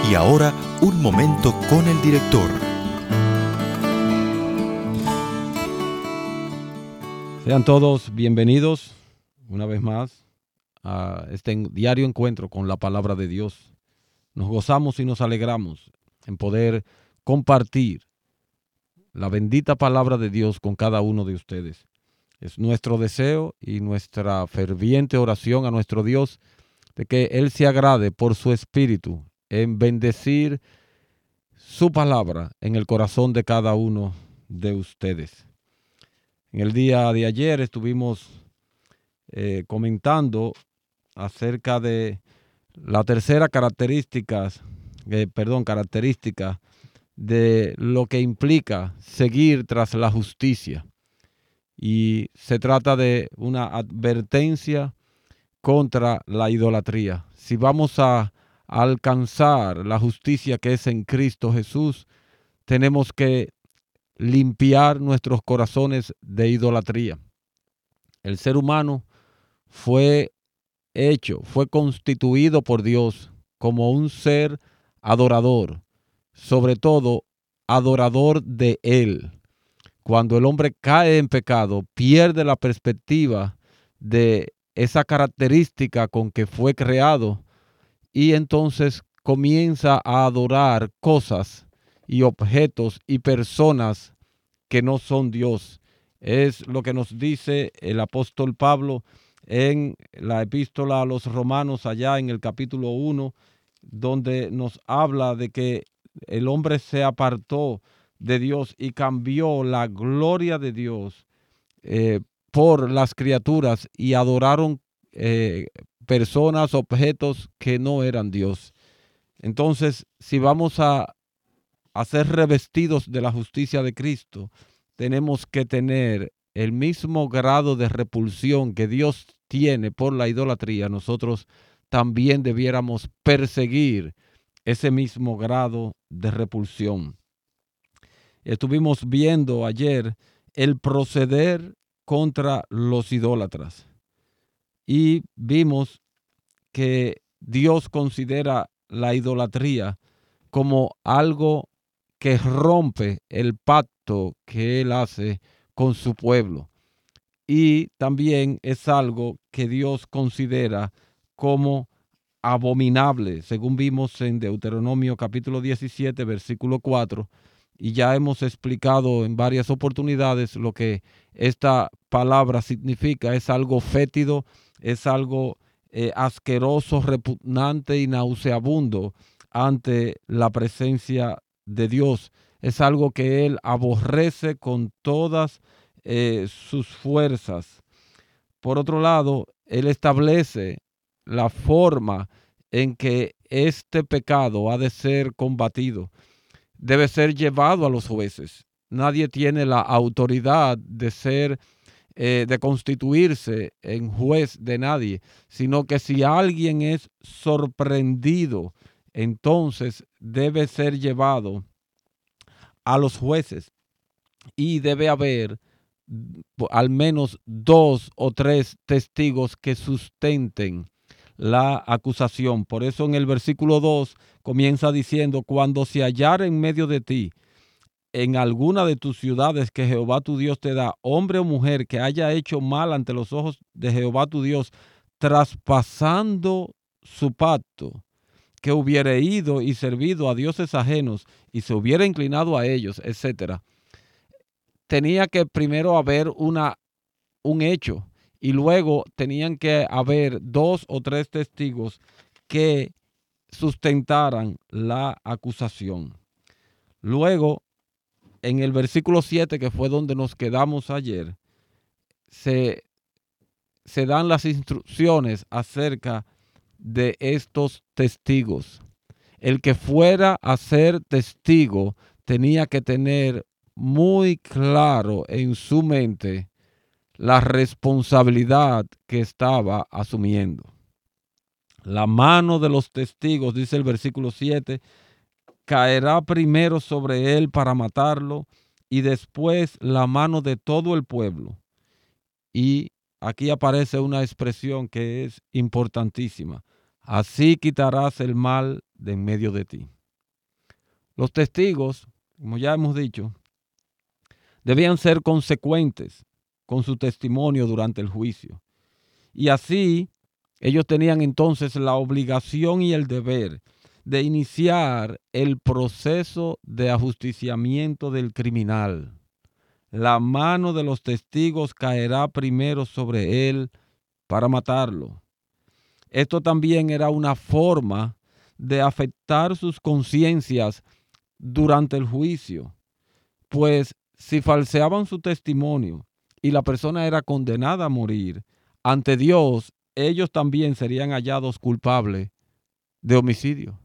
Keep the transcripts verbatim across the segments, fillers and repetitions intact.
Y ahora, un momento con el director. Sean todos bienvenidos una vez más a este diario encuentro con la palabra de Dios. Nos gozamos y nos alegramos en poder compartir la bendita palabra de Dios con cada uno de ustedes. Es nuestro deseo y nuestra ferviente oración a nuestro Dios de que Él se agrade por su Espíritu en bendecir su palabra en el corazón de cada uno de ustedes. En el día de ayer estuvimos eh, comentando acerca de la tercera característica, eh, perdón, característica de lo que implica seguir tras la justicia. Y se trata de una advertencia contra la idolatría. Si vamos a alcanzar la justicia que es en Cristo Jesús, tenemos que limpiar nuestros corazones de idolatría. El ser humano fue hecho, fue constituido por Dios como un ser adorador, sobre todo adorador de Él. Cuando el hombre cae en pecado, pierde la perspectiva de esa característica con que fue creado y entonces comienza a adorar cosas y objetos y personas que no son Dios. Es lo que nos dice el apóstol Pablo en la epístola a los Romanos, allá en el capítulo uno, donde nos habla de que el hombre se apartó de Dios y cambió la gloria de Dios eh, por las criaturas y adoraron eh, personas, objetos que no eran Dios. Entonces, si vamos a, a ser revestidos de la justicia de Cristo, tenemos que tener el mismo grado de repulsión que Dios tiene por la idolatría. Nosotros también debiéramos perseguir ese mismo grado de repulsión. Estuvimos viendo ayer el proceder contra los idólatras y vimos que Dios considera la idolatría como algo que rompe el pacto que Él hace con su pueblo. Y también es algo que Dios considera como abominable, según vimos en Deuteronomio capítulo diecisiete, versículo cuatro, y ya hemos explicado en varias oportunidades lo que esta palabra significa. Es algo fétido, es algo eh, asqueroso, repugnante y nauseabundo ante la presencia de Dios. Es algo que Él aborrece con todas eh, sus fuerzas. Por otro lado, Él establece la forma en que este pecado ha de ser combatido. Debe ser llevado a los jueces. Nadie tiene la autoridad de ser, eh, de constituirse en juez de nadie, sino que si alguien es sorprendido, entonces debe ser llevado a los jueces y debe haber al menos dos o tres testigos que sustenten la acusación. Por eso en el versículo dos comienza diciendo: cuando se hallara en medio de ti, en alguna de tus ciudades que Jehová tu Dios te da, hombre o mujer que haya hecho mal ante los ojos de Jehová tu Dios, traspasando su pacto, que hubiere ido y servido a dioses ajenos y se hubiera inclinado a ellos, etcétera, tenía que primero haber una, un hecho y luego tenían que haber dos o tres testigos que sustentaran la acusación. Luego, en el versículo siete, que fue donde nos quedamos ayer, se, se dan las instrucciones acerca de estos testigos. El que fuera a ser testigo tenía que tener muy claro en su mente la responsabilidad que estaba asumiendo. La mano de los testigos, dice el versículo siete, caerá primero sobre él para matarlo y después la mano de todo el pueblo. Y aquí aparece una expresión que es importantísima. Así quitarás el mal de en medio de ti. Los testigos, como ya hemos dicho, debían ser consecuentes con su testimonio durante el juicio. Y así, ellos tenían entonces la obligación y el deber de iniciar el proceso de ajusticiamiento del criminal. La mano de los testigos caerá primero sobre él para matarlo. Esto también era una forma de afectar sus conciencias durante el juicio, pues si falseaban su testimonio y la persona era condenada a morir, ante Dios ellos también serían hallados culpables de homicidio.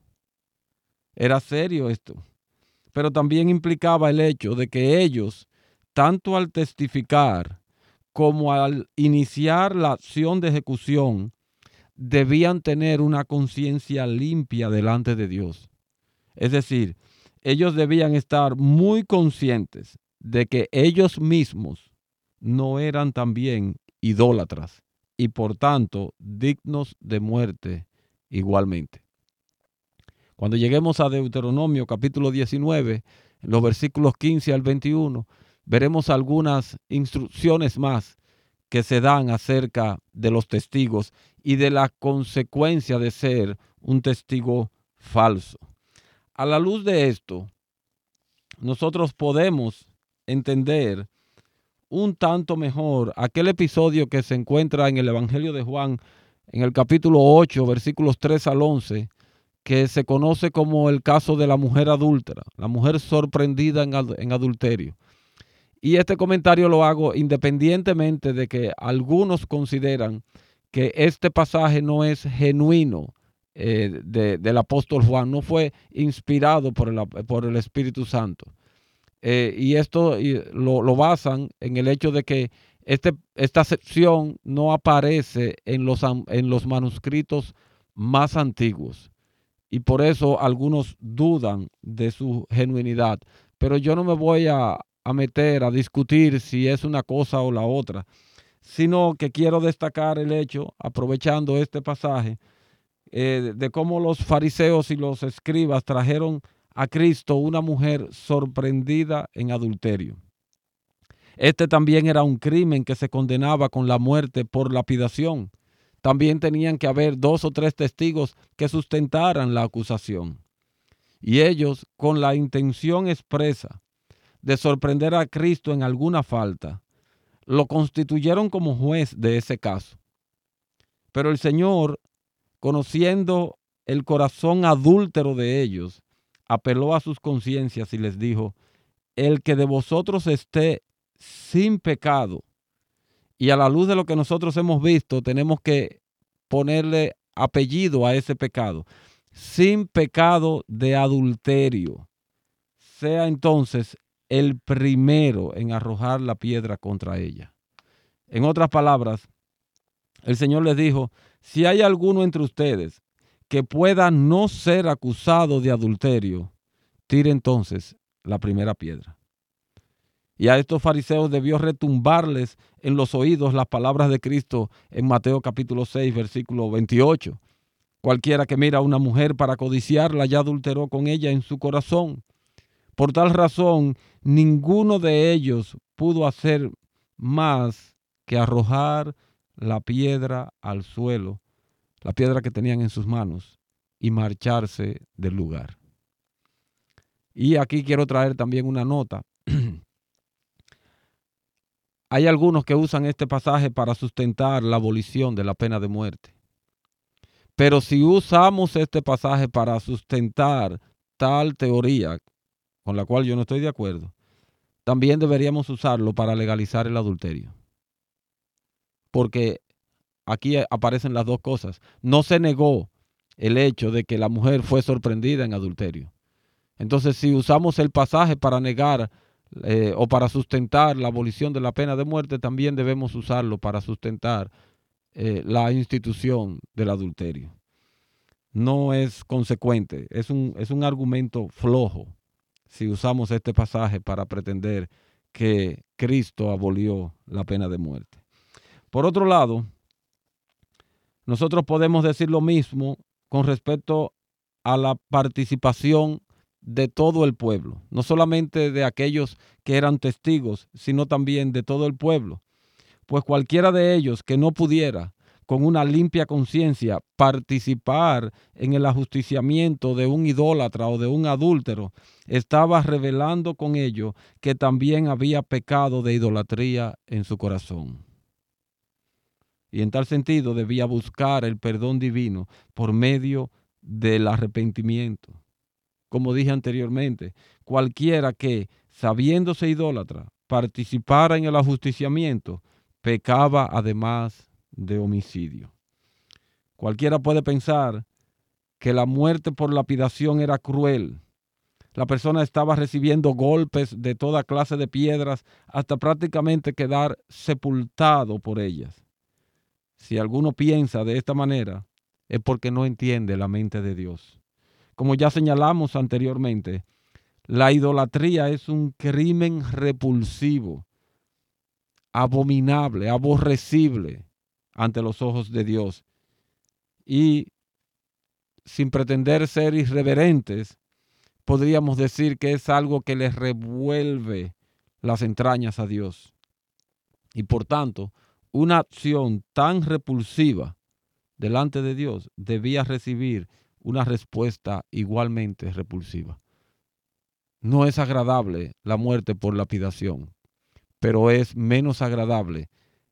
Era serio esto, pero también implicaba el hecho de que ellos, tanto al testificar como al iniciar la acción de ejecución, debían tener una conciencia limpia delante de Dios. Es decir, ellos debían estar muy conscientes de que ellos mismos no eran también idólatras y por tanto dignos de muerte igualmente. Cuando lleguemos a Deuteronomio capítulo diecinueve, en los versículos quince al veintiuno, veremos algunas instrucciones más que se dan acerca de los testigos y de la consecuencia de ser un testigo falso. A la luz de esto, nosotros podemos entender un tanto mejor aquel episodio que se encuentra en el Evangelio de Juan, en el capítulo ocho, versículos tres al once, que se conoce como el caso de la mujer adúltera, la mujer sorprendida en, en adulterio. Y este comentario lo hago independientemente de que algunos consideran que este pasaje no es genuino eh, de, del apóstol Juan, no fue inspirado por el, por el Espíritu Santo. Eh, y esto y lo, lo basan en el hecho de que este, esta sección no aparece en los, en los manuscritos más antiguos. Y por eso algunos dudan de su genuinidad. Pero yo no me voy a, a meter a discutir si es una cosa o la otra, sino que quiero destacar el hecho, aprovechando este pasaje, eh, de cómo los fariseos y los escribas trajeron a Cristo una mujer sorprendida en adulterio. Este también era un crimen que se condenaba con la muerte por lapidación. También tenían que haber dos o tres testigos que sustentaran la acusación. Y ellos, con la intención expresa de sorprender a Cristo en alguna falta, lo constituyeron como juez de ese caso. Pero el Señor, conociendo el corazón adúltero de ellos, apeló a sus conciencias y les dijo: el que de vosotros esté sin pecado. Y a la luz de lo que nosotros hemos visto, tenemos que ponerle apellido a ese pecado. Sin pecado de adulterio, sea entonces el primero en arrojar la piedra contra ella. En otras palabras, el Señor les dijo: si hay alguno entre ustedes que pueda no ser acusado de adulterio, tire entonces la primera piedra. Y a estos fariseos debió retumbarles en los oídos las palabras de Cristo en Mateo capítulo seis, versículo veintiocho. Cualquiera que mira a una mujer para codiciarla ya adulteró con ella en su corazón. Por tal razón, ninguno de ellos pudo hacer más que arrojar la piedra al suelo, la piedra que tenían en sus manos, y marcharse del lugar. Y aquí quiero traer también una nota. Hay algunos que usan este pasaje para sustentar la abolición de la pena de muerte. Pero si usamos este pasaje para sustentar tal teoría, con la cual yo no estoy de acuerdo, también deberíamos usarlo para legalizar el adulterio. Porque aquí aparecen las dos cosas. No se negó el hecho de que la mujer fue sorprendida en adulterio. Entonces, si usamos el pasaje para negar eh, o para sustentar la abolición de la pena de muerte, también debemos usarlo para sustentar eh, la institución del adulterio. No es consecuente, es un, es un argumento flojo si usamos este pasaje para pretender que Cristo abolió la pena de muerte. Por otro lado, nosotros podemos decir lo mismo con respecto a la participación de todo el pueblo, no solamente de aquellos que eran testigos, sino también de todo el pueblo. Pues cualquiera de ellos que no pudiera, con una limpia conciencia, participar en el ajusticiamiento de un idólatra o de un adúltero, estaba revelando con ello que también había pecado de idolatría en su corazón. Y en tal sentido debía buscar el perdón divino por medio del arrepentimiento. Como dije anteriormente, cualquiera que, sabiéndose idólatra, participara en el ajusticiamiento, pecaba además de homicidio. Cualquiera puede pensar que la muerte por lapidación era cruel. La persona estaba recibiendo golpes de toda clase de piedras hasta prácticamente quedar sepultado por ellas. Si alguno piensa de esta manera, es porque no entiende la mente de Dios. Como ya señalamos anteriormente, la idolatría es un crimen repulsivo, abominable, aborrecible ante los ojos de Dios. Y sin pretender ser irreverentes, podríamos decir que es algo que le revuelve las entrañas a Dios. Y por tanto, una acción tan repulsiva delante de Dios debía recibir una respuesta igualmente repulsiva. No es agradable la muerte por lapidación, pero es menos agradable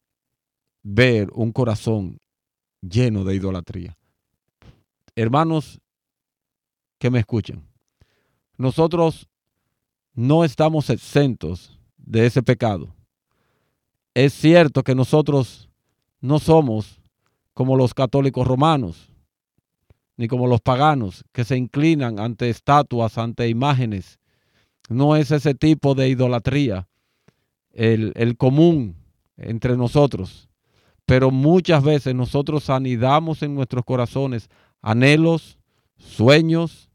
ver un corazón lleno de idolatría. Hermanos que me escuchan, nosotros no estamos exentos de ese pecado. Es cierto que nosotros no somos como los católicos romanos, ni como los paganos que se inclinan ante estatuas, ante imágenes. No es ese tipo de idolatría el, el común entre nosotros. Pero muchas veces nosotros anidamos en nuestros corazones anhelos, sueños,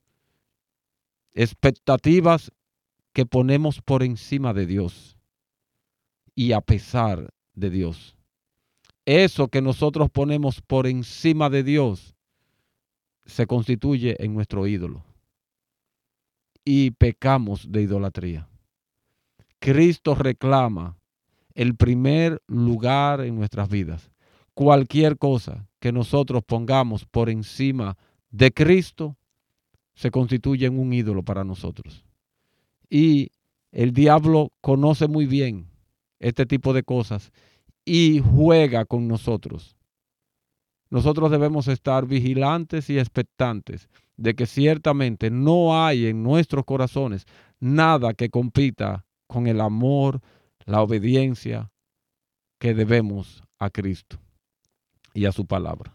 expectativas que ponemos por encima de Dios y a pesar de Dios. Eso que nosotros ponemos por encima de Dios se constituye en nuestro ídolo y pecamos de idolatría. Cristo reclama el primer lugar en nuestras vidas. Cualquier cosa que nosotros pongamos por encima de Cristo se constituye en un ídolo para nosotros. Y el diablo conoce muy bien este tipo de cosas y juega con nosotros. Nosotros debemos estar vigilantes y expectantes de que ciertamente no hay en nuestros corazones nada que compita con el amor, la obediencia que debemos a Cristo y a su palabra.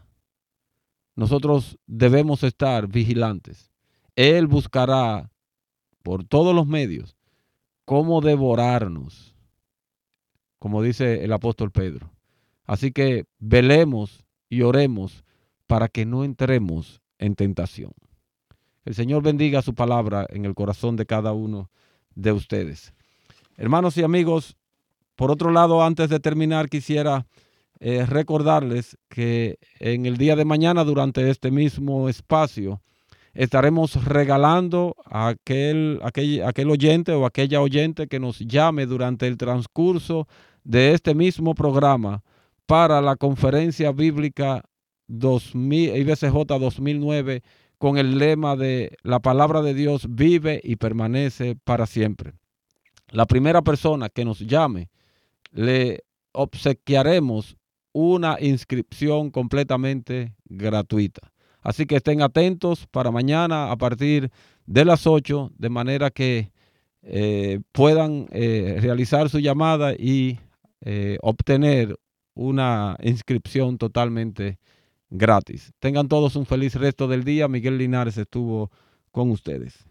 Nosotros debemos estar vigilantes. Él buscará por todos los medios cómo devorarnos, como dice el apóstol Pedro. Así que velemos y oremos para que no entremos en tentación. El Señor bendiga su palabra en el corazón de cada uno de ustedes. Hermanos y amigos, por otro lado, antes de terminar, quisiera eh, recordarles que en el día de mañana, durante este mismo espacio, estaremos regalando a aquel, aquel, aquel oyente o aquella oyente que nos llame durante el transcurso de este mismo programa para la conferencia bíblica dos mil, I B C J dos mil nueve, con el lema de la palabra de Dios vive y permanece para siempre. La primera persona que nos llame, le obsequiaremos una inscripción completamente gratuita. Así que estén atentos para mañana a partir de las ocho, de manera que eh, puedan eh, realizar su llamada y eh, obtener una inscripción totalmente gratis. Tengan todos un feliz resto del día. Miguel Linares estuvo con ustedes.